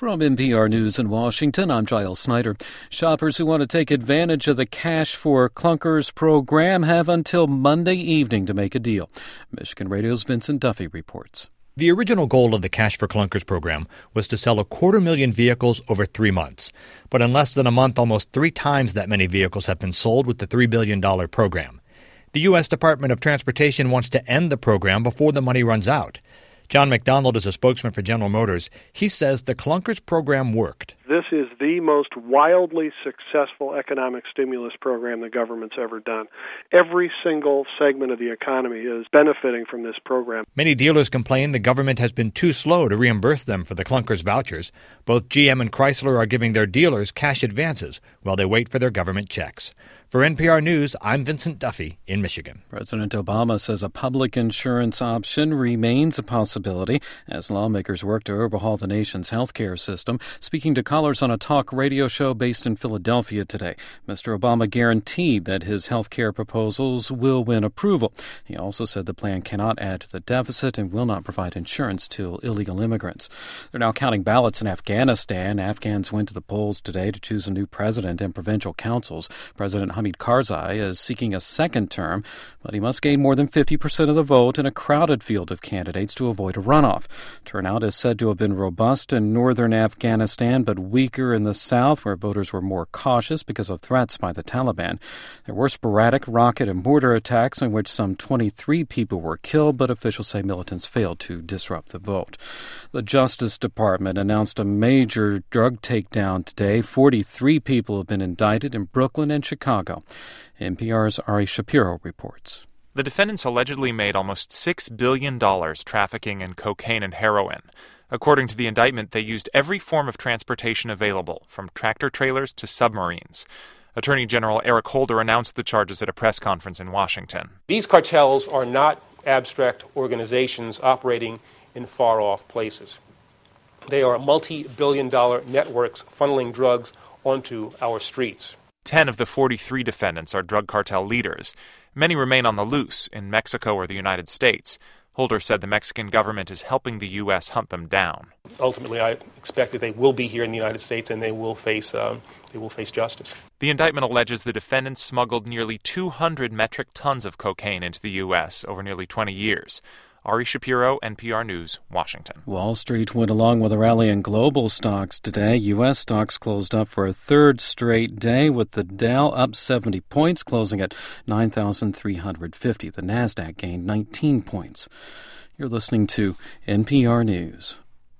From NPR News in Washington, I'm Giles Snyder. Shoppers who want to take advantage of the Cash for Clunkers program have until Monday evening to make a deal. Michigan Radio's Vincent Duffy reports. The original goal of the Cash for Clunkers program was to sell 250,000 vehicles over 3 months. But in less than a month, almost 3 times that many vehicles have been sold with the $3 billion program. The U.S. Department of Transportation wants to end the program before the money runs out. John McDonald is a spokesman for General Motors. He says the Clunkers program worked. This is the most wildly successful economic stimulus program the government's ever done. Every single segment of the economy is benefiting from this program. Many dealers complain the government has been too slow to reimburse them for the Clunkers vouchers. Both GM and Chrysler are giving their dealers cash advances while they wait for their government checks. For NPR News, I'm Vincent Duffy in Michigan. President Obama says a public insurance option remains a possibility as lawmakers work to overhaul the nation's health care system. Speaking to callers on a talk radio show based in Philadelphia today, Mr. Obama guaranteed that his health care proposals will win approval. He also said the plan cannot add to the deficit and will not provide insurance to illegal immigrants. They're now counting ballots in Afghanistan. Afghans went to the polls today to choose a new president and provincial councils. President Hamid Karzai is seeking a second term, but he must gain more than 50% of the vote in a crowded field of candidates to avoid a runoff. Turnout is said to have been robust in northern Afghanistan, but weaker in the south, where voters were more cautious because of threats by the Taliban. There were sporadic rocket and mortar attacks in which some 23 people were killed, but officials say militants failed to disrupt the vote. The Justice Department announced a major drug takedown today. 43 people have been indicted in Brooklyn and Chicago. NPR's Ari Shapiro reports. The defendants allegedly made almost $6 billion trafficking in cocaine and heroin. According to the indictment, they used every form of transportation available, from tractor-trailers to submarines. Attorney General Eric Holder announced the charges at a press conference in Washington. These cartels are not abstract organizations operating in far-off places. They are multi-billion-dollar networks funneling drugs onto our streets. 10 of the 43 defendants are drug cartel leaders. Many remain on the loose in Mexico or the United States. Holder said the Mexican government is helping the U.S. hunt them down. Ultimately, I expect that they will be here in the United States and they will face justice. The indictment alleges the defendants smuggled nearly 200 metric tons of cocaine into the U.S. over nearly 20 years. Ari Shapiro, NPR News, Washington. Wall Street went along with a rally in global stocks today. U.S. stocks closed up for a third straight day, with the Dow up 70 points, closing at 9,350. The Nasdaq gained 19 points. You're listening to NPR News.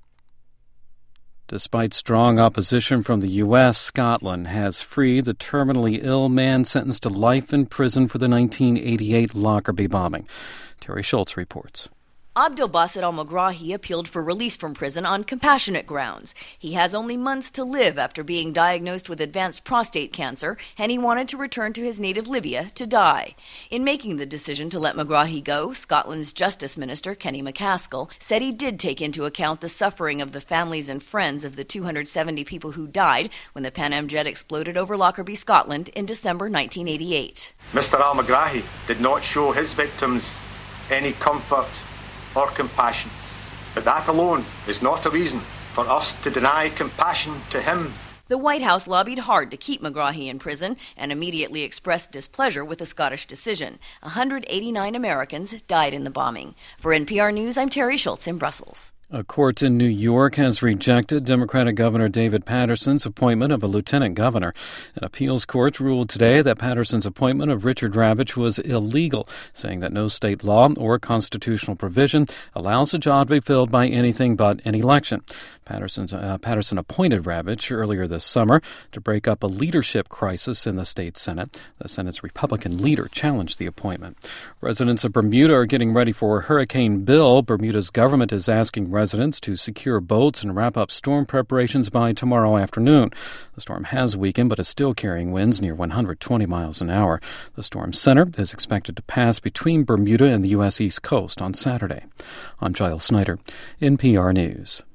Despite strong opposition from the U.S., Scotland has freed the terminally ill man sentenced to life in prison for the 1988 Lockerbie bombing. Terry Schultz reports. Abdelbasit al-Megrahi appealed for release from prison on compassionate grounds. He has only months to live after being diagnosed with advanced prostate cancer, and he wanted to return to his native Libya to die. In making the decision to let Megrahi go, Scotland's Justice Minister, Kenny MacAskill, said he did take into account the suffering of the families and friends of the 270 people who died when the Pan Am jet exploded over Lockerbie, Scotland in December 1988. Mr. al-Megrahi did not show his victims any comfort or compassion. But that alone is not a reason for us to deny compassion to him. The White House lobbied hard to keep Megrahi in prison and immediately expressed displeasure with the Scottish decision. 189 Americans died in the bombing. For NPR News, I'm Terry Schultz in Brussels. A court in New York has rejected Democratic Governor David Paterson's appointment of a lieutenant governor. An appeals court ruled today that Paterson's appointment of Richard Ravitch was illegal, saying that no state law or constitutional provision allows a job to be filled by anything but an election. Paterson appointed Ravitch earlier this summer to break up a leadership crisis in the state Senate. The Senate's Republican leader challenged the appointment. Residents of Bermuda are getting ready for Hurricane Bill. Bermuda's government is asking residents to secure boats and wrap up storm preparations by tomorrow afternoon. The storm has weakened but is still carrying winds near 120 miles an hour. The storm's center is expected to pass between Bermuda and the U.S. East Coast on Saturday. I'm Giles Snyder, NPR News.